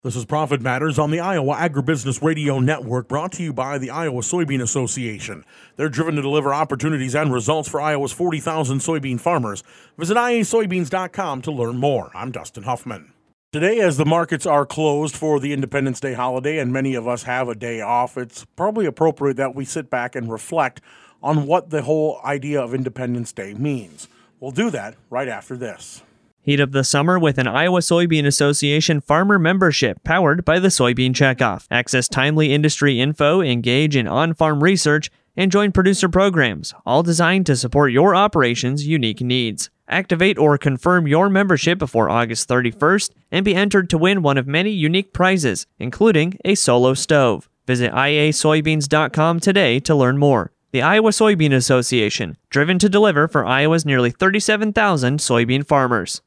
This is Profit Matters on the Iowa Agribusiness Radio Network, brought to you by the Iowa Soybean Association. They're driven to deliver opportunities and results for Iowa's 40,000 soybean farmers. Visit iasoybeans.com to learn more. I'm Dustin Huffman. Today, as the markets are closed for the Independence Day holiday and many of us have a day off, it's probably appropriate that we sit back and reflect on what the whole idea of Independence Day means. We'll do that right after this. Heat up the summer with an Iowa Soybean Association farmer membership powered by the Soybean Checkoff. Access timely industry info, engage in on-farm research, and join producer programs, all designed to support your operation's unique needs. Activate or confirm your membership before August 31st and be entered to win one of many unique prizes, including a solo stove. Visit iasoybeans.com today to learn more. The Iowa Soybean Association, driven to deliver for Iowa's nearly 37,000 soybean farmers.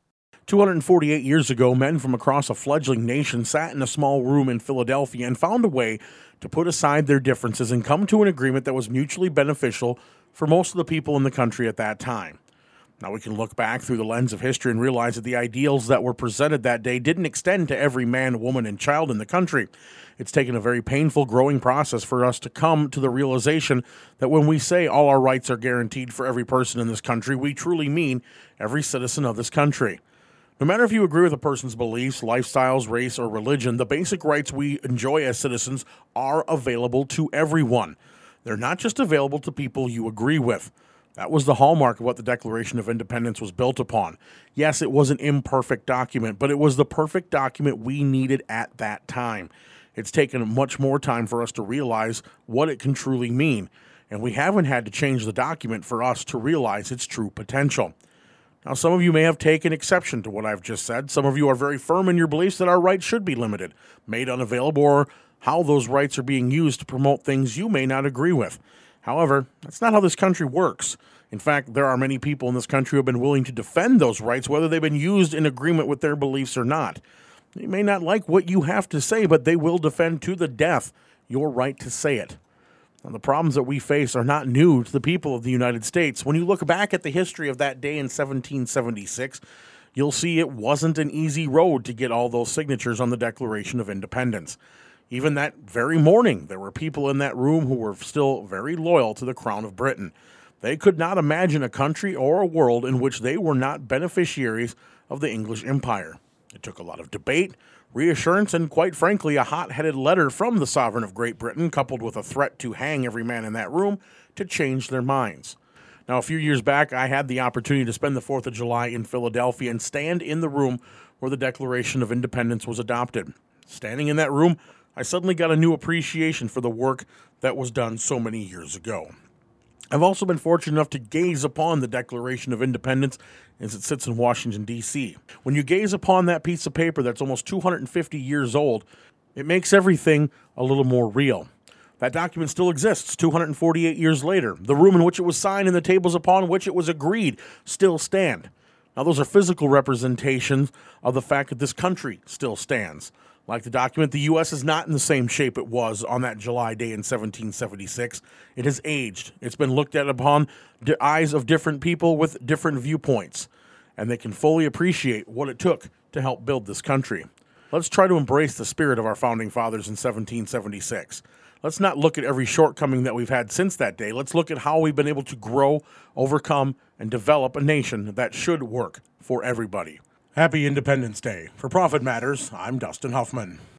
248 years ago, men from across a fledgling nation sat in a small room in Philadelphia and found a way to put aside their differences and come to an agreement that was mutually beneficial for most of the people in the country at that time. Now we can look back through the lens of history and realize that the ideals that were presented that day didn't extend to every man, woman, and child in the country. It's taken a very painful growing process for us to come to the realization that when we say all our rights are guaranteed for every person in this country, we truly mean every citizen of this country. No matter if you agree with a person's beliefs, lifestyles, race, or religion, the basic rights we enjoy as citizens are available to everyone. They're not just available to people you agree with. That was the hallmark of what the Declaration of Independence was built upon. Yes, it was an imperfect document, but it was the perfect document we needed at that time. It's taken much more time for us to realize what it can truly mean, and we haven't had to change the document for us to realize its true potential. Now, some of you may have taken exception to what I've just said. Some of you are very firm in your beliefs that our rights should be limited, made unavailable, or how those rights are being used to promote things you may not agree with. However, that's not how this country works. In fact, there are many people in this country who have been willing to defend those rights, whether they've been used in agreement with their beliefs or not. They may not like what you have to say, but they will defend to the death your right to say it. Now, the problems that we face are not new to the people of the United States. When you look back at the history of that day in 1776, you'll see it wasn't an easy road to get all those signatures on the Declaration of Independence. Even that very morning, there were people in that room who were still very loyal to the Crown of Britain. They could not imagine a country or a world in which they were not beneficiaries of the English Empire. It took a lot of debate, reassurance, and quite frankly, a hot-headed letter from the sovereign of Great Britain, coupled with a threat to hang every man in that room, to change their minds. Now, a few years back, I had the opportunity to spend the 4th of July in Philadelphia and stand in the room where the Declaration of Independence was adopted. Standing in that room, I suddenly got a new appreciation for the work that was done so many years ago. I've also been fortunate enough to gaze upon the Declaration of Independence as it sits in Washington, D.C. When you gaze upon that piece of paper that's almost 250 years old, it makes everything a little more real. That document still exists 248 years later. The room in which it was signed and the tables upon which it was agreed still stand. Now, those are physical representations of the fact that this country still stands. Like the document, the U.S. is not in the same shape it was on that July day in 1776. It has aged. It's been looked at upon the eyes of different people with different viewpoints, and they can fully appreciate what it took to help build this country. Let's try to embrace the spirit of our founding fathers in 1776. Let's not look at every shortcoming that we've had since that day. Let's look at how we've been able to grow, overcome, and develop a nation that should work for everybody. Happy Independence Day. For Profit Matters, I'm Dustin Huffman.